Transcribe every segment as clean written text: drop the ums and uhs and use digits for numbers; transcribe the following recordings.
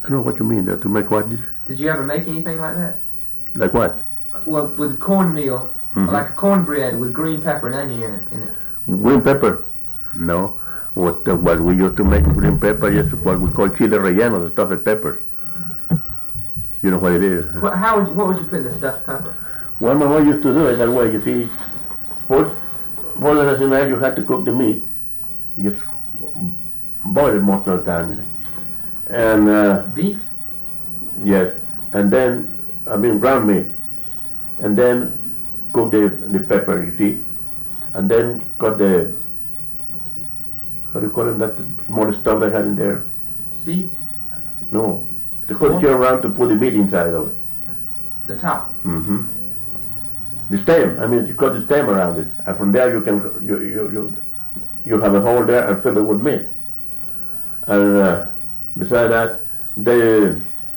I don't know what you mean there. To make what? Did you ever make anything like that? Like what? Well, with cornmeal, Mm-hmm. like a cornbread with green pepper and onion in it. Green pepper? No. What we used to make green pepper is what we call chile relleno, the stuffed pepper. You know what it is? What would you put in the stuffed pepper? Well, my mom used to do it that way. You see, first, as in that, you had to cook the meat. Just boil it most of the time. And beef? Yes. And then, ground meat. And then cook the pepper, you see. And then cut the, how do you call it, that small stuff they had in there? Seeds? No. They cut it around to put the meat inside of it. The top? Mm-hmm. The stem, you cut the stem around it. And from there you can, you have a hole there and fill it with meat. And besides that, they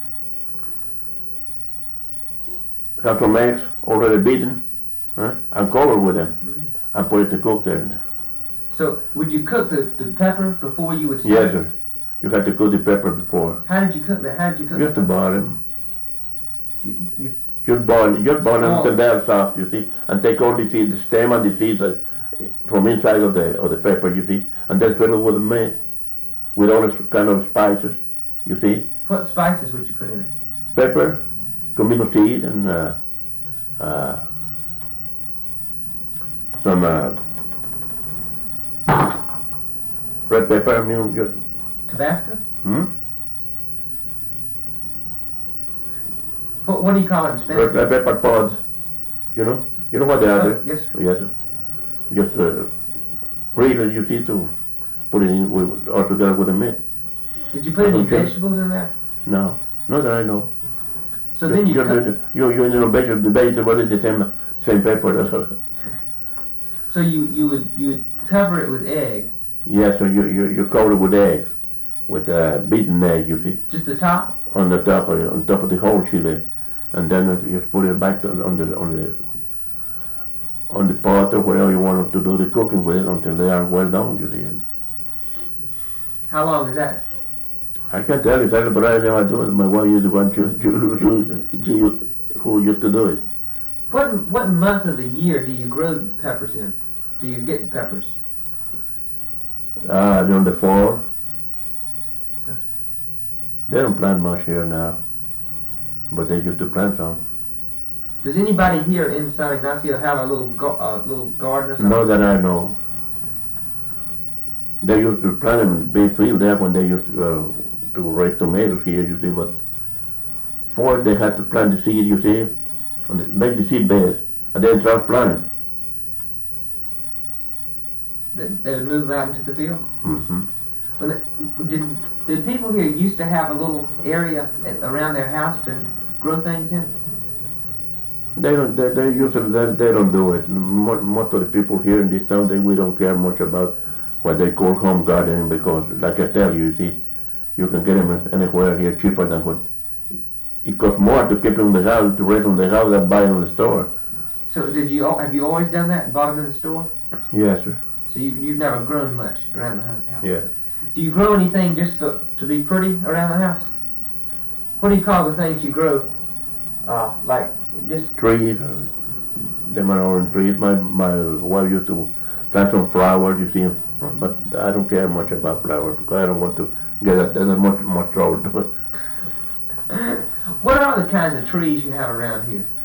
have some eggs already beaten, and cover with them, and put it to cook there. So, would you cook the pepper before you would start? Yes, sir. You had to cook the pepper before. How did you cook that? How did you cook Just to boil them. You boil them until they're soft, you see, and take all the seeds, the stem and the seeds from inside of the pepper, you see, and then fill it with the meat, with all the kind of spices, you see. What spices would you put in it? Pepper, comino seed, and some red pepper. Tabasco? Hmm? What do you call it in Spanish? Red pepper pods. You know what they are? Yes, sir. Yes, sir. Just really, you see, to put it in all together with the meat. Did you put any vegetables in there? No, not that I know. So then you the vegetable is the same pepper. That's all. So you would cover it with egg. Yes, so you cover it with eggs, with beaten egg. You see. Just the top. On top of the whole chili, and then you just put it back on the pot or wherever you want to do the cooking with it until they are well done. You see. How long is that? I can't tell you exactly, but I never do it. My wife is the one who used to do it. What month of the year do you grow peppers in? Do you get peppers? During the fall. They don't plant much here now, but they used to plant some. Does anybody here in San Ignacio have a little garden or something? Not that I know. They used to plant them in the big field there when they used to raise tomatoes here, you see, but first they had to plant the seed, you see, and make the seed beds, and then start planting. They would move them out into the field? Mm-hmm. Did people here used to have a little area around their house to grow things in? They usually they don't do it. Most of the people here in this town, we don't care much about what they call home gardening, because, like I tell you, see, you can get them anywhere here cheaper than what it costs more to keep them in the house, to raise them in the house, than buy them in the store. So have you always done that? Bought them in the store? Yes, sir. So you've never grown much around the house? Yeah. Do you grow anything just to be pretty around the house? What do you call the things you grow? Like just trees. Them are orange trees. My wife used to plant some flowers, you see, but I don't care much about flowers because I don't want to get that much trouble. What are the kinds of trees you have around here?